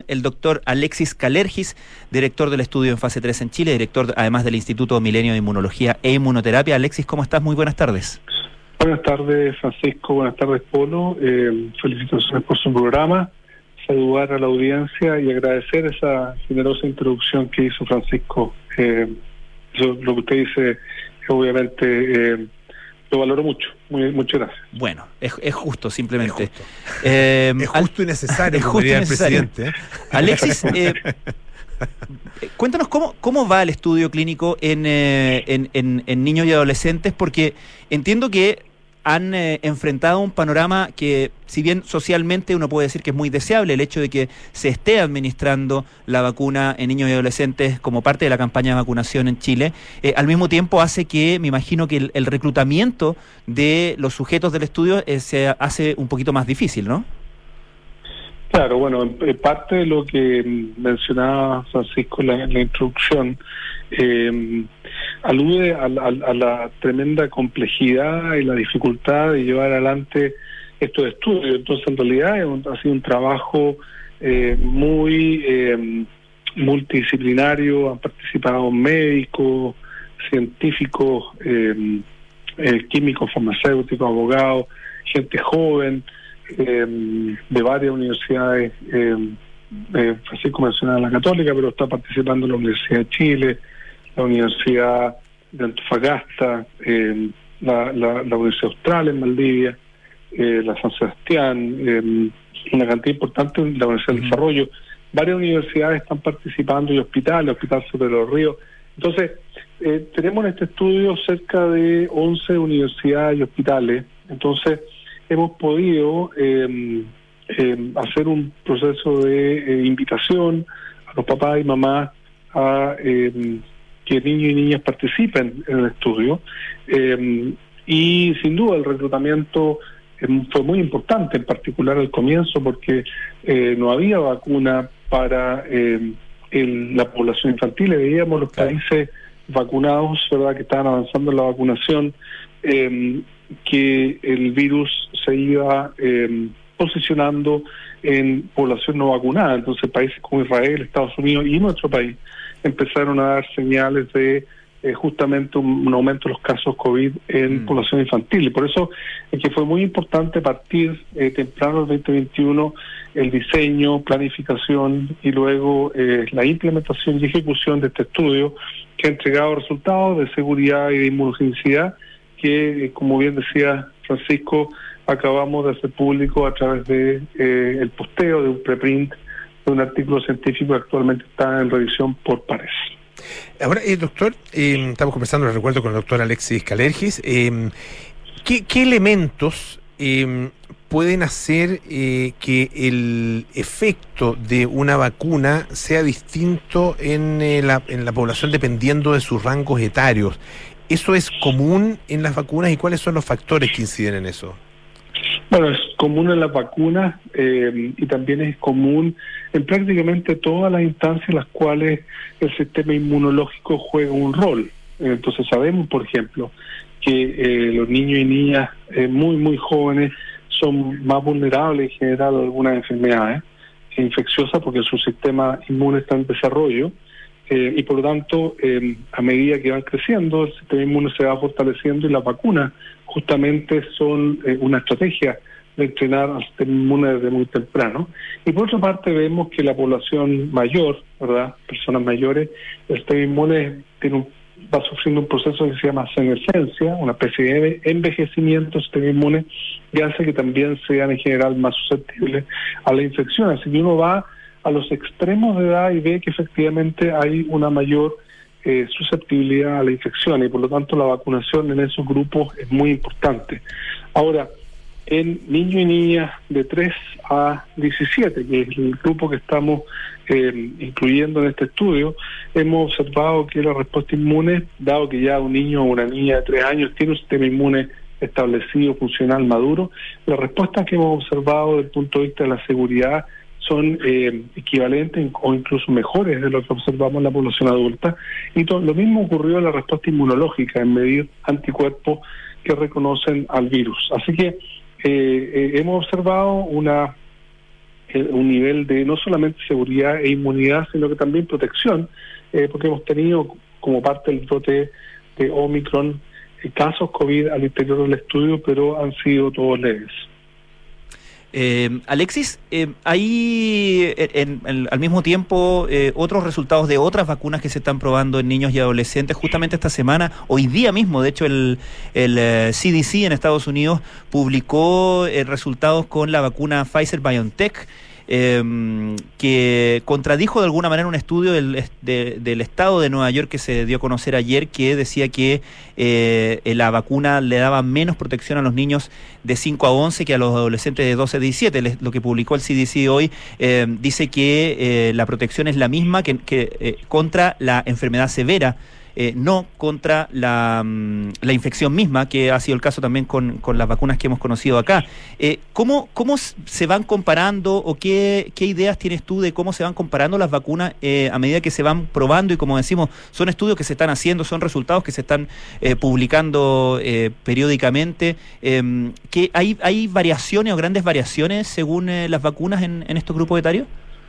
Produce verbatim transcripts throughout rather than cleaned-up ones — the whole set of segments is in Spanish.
el doctor Alexis Kalergis, director del estudio en fase tres en Chile, director además del Instituto Milenio de Inmunología e Inmunoterapia. Alexis, ¿cómo estás? Muy buenas tardes. Buenas tardes, Francisco. Buenas tardes, Polo. Eh, felicitaciones por su programa. Saludar a la audiencia y agradecer esa generosa introducción que hizo Francisco. Eh, eso, lo que usted dice, obviamente, eh, lo valoro mucho. Muy, muchas gracias. Bueno, es, es justo, simplemente. Es justo, eh, es justo y necesario, es como justo diría y el necesario. presidente. ¿eh? Alexis, eh, cuéntanos cómo, cómo va el estudio clínico en, eh, en, en, en niños y adolescentes, porque entiendo que han eh, enfrentado un panorama que, si bien socialmente uno puede decir que es muy deseable, el hecho de que se esté administrando la vacuna en niños y adolescentes como parte de la campaña de vacunación en Chile, eh, al mismo tiempo hace que, me imagino que el, el reclutamiento de los sujetos del estudio eh, se hace un poquito más difícil, ¿no? Claro, bueno, en parte de lo que mencionaba Francisco en la, en la introducción, eh, alude a, a, a la tremenda complejidad y la dificultad de llevar adelante estos estudios. Entonces, en realidad, es un, ha sido un trabajo eh, muy eh, multidisciplinario. Han participado médicos, científicos, eh, eh, químicos, farmacéuticos, abogados, gente joven, Eh, de varias universidades. eh, eh, Francisco mencionaba la Católica, pero está participando la Universidad de Chile, la Universidad de Antofagasta, eh, la, la, la Universidad Austral en Valdivia, eh, la San Sebastián, eh, una cantidad importante de la Universidad del Desarrollo. Varias universidades están participando y hospitales, Hospital Sobre los Ríos. Entonces, eh, tenemos en este estudio cerca de once universidades y hospitales. Entonces, hemos podido eh, eh, hacer un proceso de eh, invitación a los papás y mamás a eh, que niños y niñas participen en el estudio. Eh, y sin duda el reclutamiento eh, fue muy importante, en particular al comienzo, porque eh, no había vacuna para eh, el, la población infantil. Veíamos los países vacunados, ¿verdad?, que estaban avanzando en la vacunación, eh, que el virus se iba eh, posicionando en población no vacunada. Entonces países como Israel, Estados Unidos y nuestro país empezaron a dar señales de eh, justamente un, un aumento de los casos COVID en mm. población infantil. Y por eso es que fue muy importante partir eh, temprano el veinte veintiuno el diseño, planificación y luego eh, la implementación y ejecución de este estudio, que ha entregado resultados de seguridad y de inmunogenicidad que, como bien decía Francisco, acabamos de hacer público a través de eh, el posteo de un preprint de un artículo científico que actualmente está en revisión por pares. Ahora, eh, doctor, eh, estamos conversando, les recuerdo, con el doctor Alexis Kalergis. Eh, ¿qué, ¿Qué elementos eh, pueden hacer eh, que el efecto de una vacuna sea distinto en, eh, la, en la población dependiendo de sus rangos etarios? ¿Eso es común en las vacunas y cuáles son los factores que inciden en eso? Bueno, es común en las vacunas eh, y también es común en prácticamente todas las instancias en las cuales el sistema inmunológico juega un rol. Entonces sabemos, por ejemplo, que eh, los niños y niñas eh, muy, muy jóvenes son más vulnerables en general a algunas enfermedades infecciosas porque su sistema inmune está en desarrollo. Eh, y por lo tanto, eh, a medida que van creciendo, el sistema inmune se va fortaleciendo y las vacunas justamente son eh, una estrategia de entrenar al sistema inmune desde muy temprano. Y por otra parte vemos que la población mayor, ¿verdad?, personas mayores, el sistema inmune tiene un, va sufriendo un proceso que se llama senescencia, una especie de envejecimiento del sistema inmune, que hace que también sean en general más susceptibles a la infección. Así que uno va a los extremos de edad y ve que efectivamente hay una mayor eh, susceptibilidad a la infección y por lo tanto la vacunación en esos grupos es muy importante. Ahora, en niños y niñas de tres a diecisiete, que es el grupo que estamos eh, incluyendo en este estudio, hemos observado que la respuesta inmune, dado que ya un niño o una niña de tres años tiene un sistema inmune establecido, funcional, maduro, las respuestas que hemos observado desde el punto de vista de la seguridad son eh, equivalentes o incluso mejores de lo que observamos en la población adulta. Y to- lo mismo ocurrió en la respuesta inmunológica, en medir anticuerpos que reconocen al virus. Así que eh, eh, hemos observado una eh, un nivel de no solamente seguridad e inmunidad, sino que también protección, eh, porque hemos tenido como parte del brote de Omicron eh, casos COVID al interior del estudio, pero han sido todos leves. Eh, Alexis, eh, hay en, en, al mismo tiempo eh, otros resultados de otras vacunas que se están probando en niños y adolescentes. Justamente esta semana, hoy día mismo, de hecho el, el eh, C D C en Estados Unidos publicó eh, resultados con la vacuna Pfizer-BioNTech, Eh, que contradijo de alguna manera un estudio del, de, del estado de Nueva York que se dio a conocer ayer, que decía que eh, la vacuna le daba menos protección a los niños de cinco a once que a los adolescentes de doce a diecisiete. Lo que publicó el C D C hoy eh, dice que eh, la protección es la misma que, que eh, contra la enfermedad severa, Eh, no contra la, la infección misma, que ha sido el caso también con, con las vacunas que hemos conocido acá. Eh, ¿cómo, ¿Cómo se van comparando o qué, qué ideas tienes tú de cómo se van comparando las vacunas eh, a medida que se van probando? Y como decimos, son estudios que se están haciendo, son resultados que se están eh, publicando eh, periódicamente. Eh, ¿qué, hay, ¿Hay variaciones o grandes variaciones según eh, las vacunas en, en estos grupos etarios?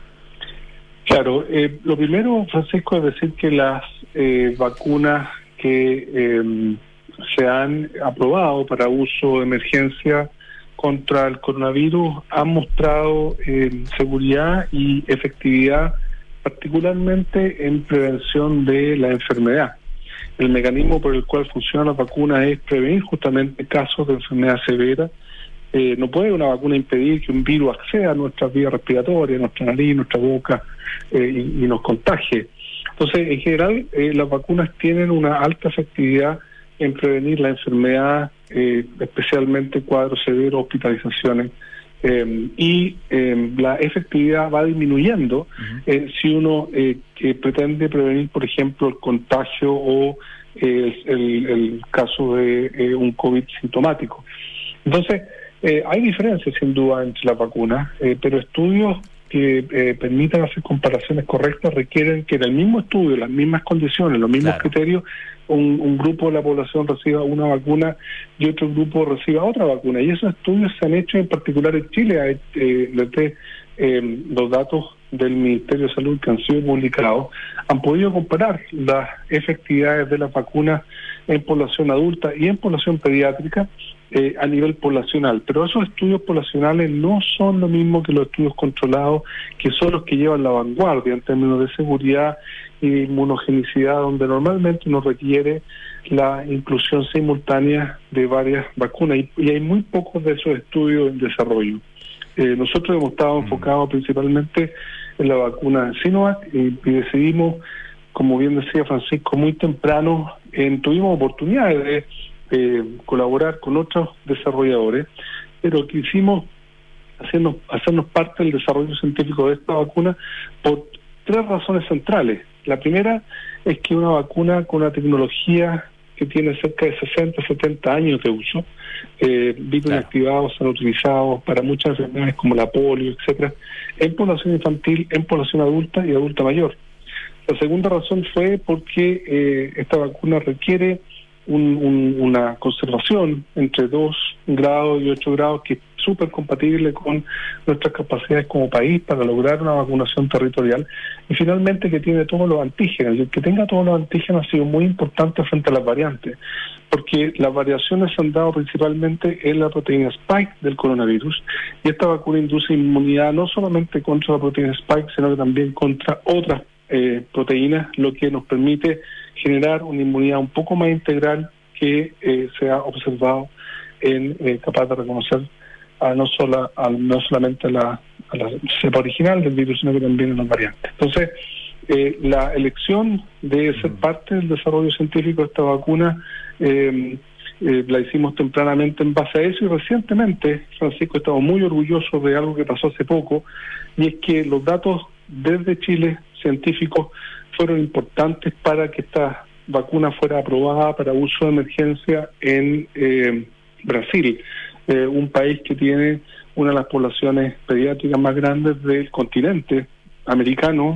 Claro, eh, lo primero, Francisco, es decir que las eh, vacunas que eh, se han aprobado para uso de emergencia contra el coronavirus han mostrado eh, seguridad y efectividad, particularmente en prevención de la enfermedad. El mecanismo por el cual funciona la vacuna es prevenir justamente casos de enfermedad severa. Eh, no puede una vacuna impedir que un virus acceda a nuestras vías respiratorias, nuestra nariz, nuestra boca eh, y, y nos contagie. Entonces, en general, eh, las vacunas tienen una alta efectividad en prevenir la enfermedad, eh, especialmente cuadros severos, hospitalizaciones, eh, y eh, la efectividad va disminuyendo uh-huh. eh, si uno eh, que pretende prevenir, por ejemplo, el contagio o eh, el, el caso de eh, un COVID sintomático. Entonces, Eh, hay diferencias sin duda entre las vacunas, eh, pero estudios que eh, permitan hacer comparaciones correctas requieren que en el mismo estudio, las mismas condiciones, los mismos claro. criterios, un, un grupo de la población reciba una vacuna y otro grupo reciba otra vacuna. Y esos estudios se han hecho en particular en Chile, eh, desde eh, los datos del Ministerio de Salud que han sido publicados, han podido comparar las efectividades de las vacunas en población adulta y en población pediátrica, Eh, a nivel poblacional, pero esos estudios poblacionales no son lo mismo que los estudios controlados, que son los que llevan la vanguardia en términos de seguridad y inmunogenicidad, donde normalmente uno requiere la inclusión simultánea de varias vacunas, y, y hay muy pocos de esos estudios en desarrollo. Eh, nosotros hemos estado enfocados principalmente en la vacuna Sinovac y, y decidimos, como bien decía Francisco, muy temprano, en, tuvimos oportunidades de Eh, colaborar con otros desarrolladores, pero quisimos hacernos, hacernos parte del desarrollo científico de esta vacuna por tres razones centrales. La primera es que una vacuna con una tecnología que tiene cerca de sesenta, setenta años de uso, eh, virus claro. inactivados se han utilizado para muchas enfermedades como la polio, etcétera, en población infantil, en población adulta y adulta mayor. La segunda razón fue porque eh, esta vacuna requiere Un, un, una conservación entre dos grados y ocho grados que es súper compatible con nuestras capacidades como país para lograr una vacunación territorial, y finalmente que tiene todos los antígenos, y el que tenga todos los antígenos ha sido muy importante frente a las variantes, porque las variaciones se han dado principalmente en la proteína Spike del coronavirus, y esta vacuna induce inmunidad no solamente contra la proteína Spike, sino que también contra otras eh, proteínas, lo que nos permite generar una inmunidad un poco más integral que eh, se ha observado en eh, capaz de reconocer a no, sola, a, no solamente a la, a la cepa original del virus, sino que también a las variantes. Entonces, eh, la elección de ser parte del desarrollo científico de esta vacuna eh, eh, la hicimos tempranamente en base a eso, y recientemente, Francisco, estamos muy orgullosos de algo que pasó hace poco, y es que los datos desde Chile científicos fueron importantes para que esta vacuna fuera aprobada para uso de emergencia en eh, Brasil, eh, un país que tiene una de las poblaciones pediátricas más grandes del continente americano,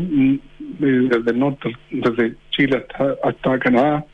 desde el norte, desde Chile hasta, hasta Canadá,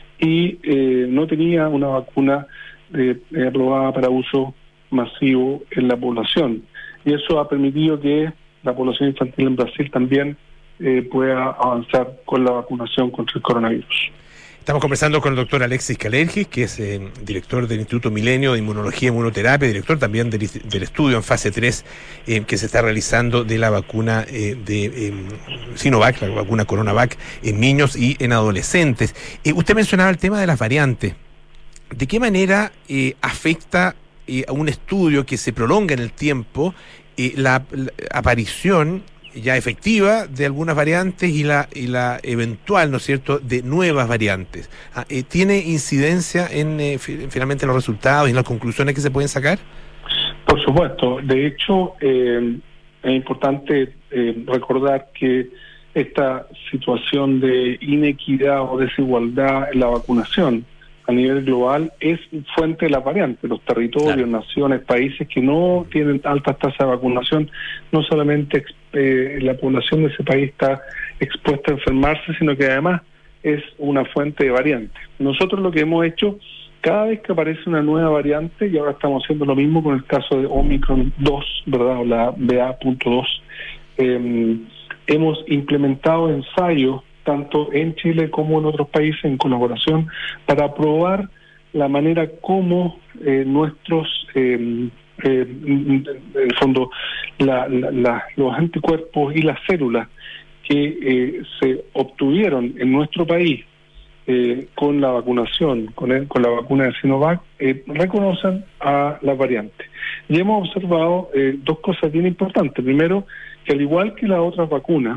y eh, no tenía una vacuna eh, aprobada para uso masivo en la población. y eso ha permitido que la población infantil en Brasil también eh, pueda avanzar con la vacunación contra el coronavirus. Estamos conversando con el doctor Alexis Kalergis, que es eh, director del Instituto Milenio de Inmunología y Inmunoterapia, director también del, del estudio en fase tres eh, que se está realizando de la vacuna eh, de eh, Sinovac, la vacuna CoronaVac, en niños y en adolescentes. Eh, usted mencionaba el tema de las variantes. ¿De qué manera eh, afecta eh, a un estudio que se prolonga en el tiempo eh, la, la aparición ya efectiva de algunas variantes y la y la eventual, ¿no es cierto?, de nuevas variantes? Ah, eh, ¿Tiene incidencia en eh, finalmente en los resultados y en las conclusiones que se pueden sacar? Por supuesto. De hecho, eh, es importante eh, recordar que esta situación de inequidad o desigualdad en la vacunación a nivel global es fuente de las variantes. Los territorios, claro, naciones, países que no tienen altas tasas de vacunación, no solamente eh, la población de ese país está expuesta a enfermarse, sino que además es una fuente de variantes. Nosotros lo que hemos hecho, cada vez que aparece una nueva variante, y ahora estamos haciendo lo mismo con el caso de Omicron dos, ¿verdad?, o la B A punto dos, eh, hemos implementado ensayos tanto en Chile como en otros países en colaboración para probar la manera como eh, nuestros, eh, eh, en el fondo, la, la, la, los anticuerpos y las células que eh, se obtuvieron en nuestro país eh, con la vacunación, con, el, con la vacuna de Sinovac, eh, reconocen a las variantes. Y hemos observado eh, dos cosas bien importantes. Primero, que al igual que las otras vacunas,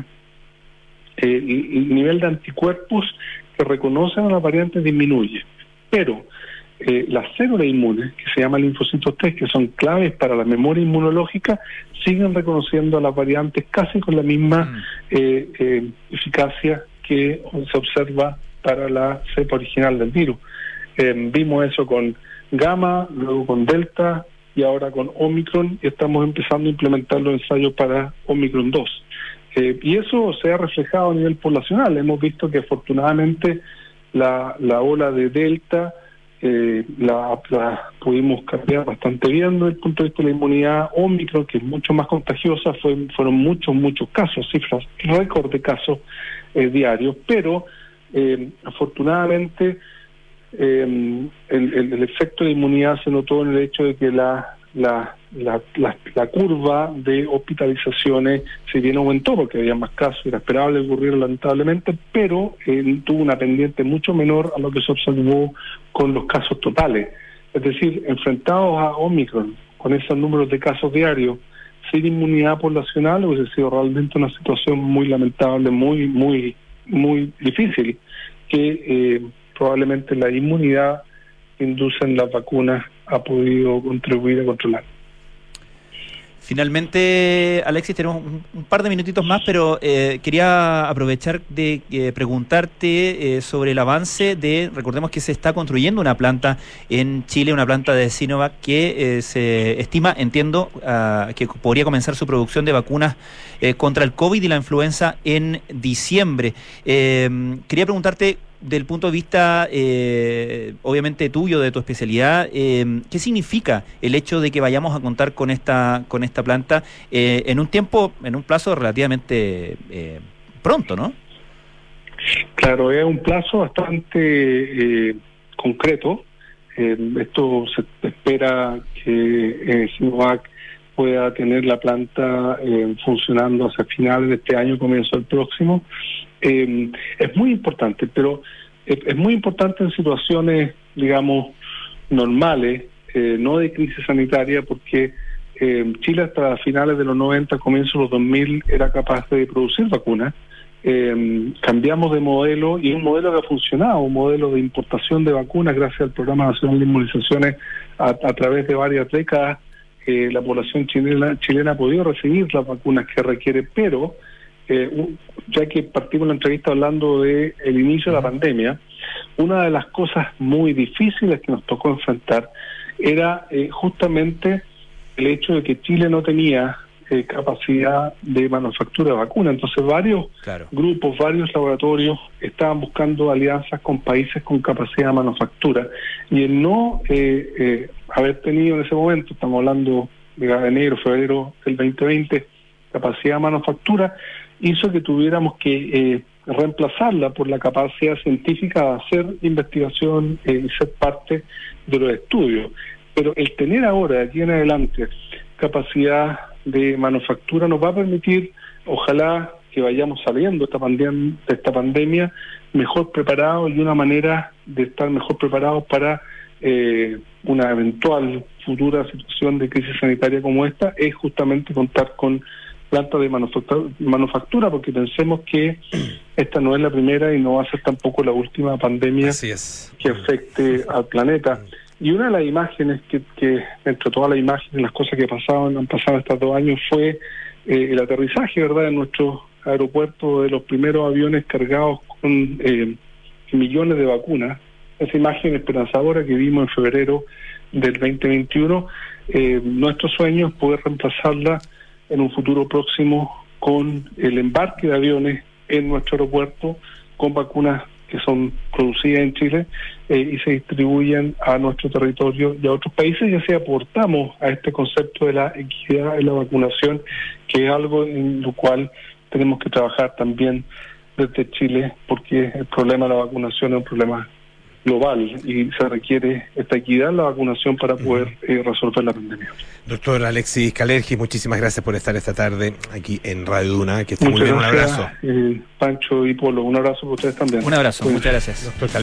Eh, el nivel de anticuerpos que reconocen a las variantes disminuye, pero eh, las células inmunes, que se llaman linfocitos T, que son claves para la memoria inmunológica, siguen reconociendo a las variantes casi con la misma mm. eh, eh, eficacia que se observa para la cepa original del virus. Eh, vimos eso con Gamma, luego con Delta y ahora con Omicron, y estamos empezando a implementar los ensayos para Omicron dos. Eh, y eso se ha reflejado a nivel poblacional. Hemos visto que afortunadamente la, la ola de Delta eh, la, la pudimos cambiar bastante bien desde el punto de vista de la inmunidad. Omicron, que es mucho más contagiosa, fue, fueron muchos, muchos casos, cifras, récord de casos eh, diarios, pero eh, afortunadamente eh, el, el, el efecto de inmunidad se notó en el hecho de que la La, la, la, la curva de hospitalizaciones, si bien aumentó porque había más casos, era esperable que ocurriera lamentablemente, pero eh, tuvo una pendiente mucho menor a lo que se observó con los casos totales. Es decir, enfrentados a Omicron, con esos números de casos diarios, sin inmunidad poblacional, hubiese sido realmente una situación muy lamentable, muy, muy, muy difícil, que eh, probablemente la inmunidad que inducen las vacunas ha podido contribuir a controlar. Finalmente, Alexis, tenemos un, un par de minutitos más, pero eh, quería aprovechar de eh, preguntarte eh, sobre el avance de, recordemos que se está construyendo una planta en Chile, una planta de Sinovac que eh, se estima, entiendo, uh, que podría comenzar su producción de vacunas eh, contra el COVID y la influenza en diciembre. Eh, quería preguntarte, del punto de vista, eh, obviamente tuyo, de tu especialidad, eh, ¿qué significa el hecho de que vayamos a contar con esta con esta planta eh, en un tiempo, en un plazo relativamente eh, pronto, ¿no? Claro, es un plazo bastante eh, concreto. Eh, esto se espera que eh, Sinovac pueda tener la planta eh, funcionando hacia finales de este año, comienzo del próximo. Eh, es muy importante, pero es, es muy importante en situaciones, digamos, normales, eh, no de crisis sanitaria, porque eh, Chile hasta finales de los noventa, comienzos de los dos mil, era capaz de producir vacunas. Eh, cambiamos de modelo, y un modelo que ha funcionado, un modelo de importación de vacunas gracias al Programa Nacional de Inmunizaciones a, a través de varias décadas. Eh, la población chilena, chilena ha podido recibir las vacunas que requiere, pero eh, un, ya que partimos la entrevista hablando de el inicio de la pandemia, una de las cosas muy difíciles que nos tocó enfrentar era eh, justamente el hecho de que Chile no tenía eh, capacidad de manufactura de vacunas. Entonces varios claro. grupos, varios laboratorios estaban buscando alianzas con países con capacidad de manufactura, y el no eh, eh, haber tenido en ese momento, estamos hablando de enero, febrero del veinte veinte, capacidad de manufactura, hizo que tuviéramos que eh, reemplazarla por la capacidad científica de hacer investigación eh, y ser parte de los estudios. Pero el tener ahora, de aquí en adelante, capacidad de manufactura nos va a permitir, ojalá, que vayamos saliendo de esta pandemia, de esta pandemia mejor preparados y una manera de estar mejor preparados para eh, una eventual futura situación de crisis sanitaria como esta, es justamente contar con plantas de manufactura, manufactura, porque pensemos que esta no es la primera y no va a ser tampoco la última pandemia Así es. que afecte al planeta. Y una de las imágenes que, que entre todas las imágenes, las cosas que pasaban, han pasado estos dos años, fue eh, el aterrizaje, ¿verdad?, en nuestro aeropuerto de los primeros aviones cargados con eh, millones de vacunas. Esa imagen esperanzadora que vimos en febrero del veinte veintiuno, eh, nuestro sueño es poder reemplazarla en un futuro próximo con el embarque de aviones en nuestro aeropuerto con vacunas que son producidas en Chile eh, y se distribuyen a nuestro territorio y a otros países, y así aportamos a este concepto de la equidad en la vacunación, que es algo en lo cual tenemos que trabajar también desde Chile, porque el problema de la vacunación es un problema global y se requiere esta equidad en la vacunación para poder eh, resolver la pandemia. Doctor Alexis Kalergis, muchísimas gracias por estar esta tarde aquí en Radio Duna. Que esté muy Muchas bien, un gracias, abrazo. Eh, Pancho y Polo, un abrazo para ustedes también. Un abrazo, Pues, muchas gracias. Doctor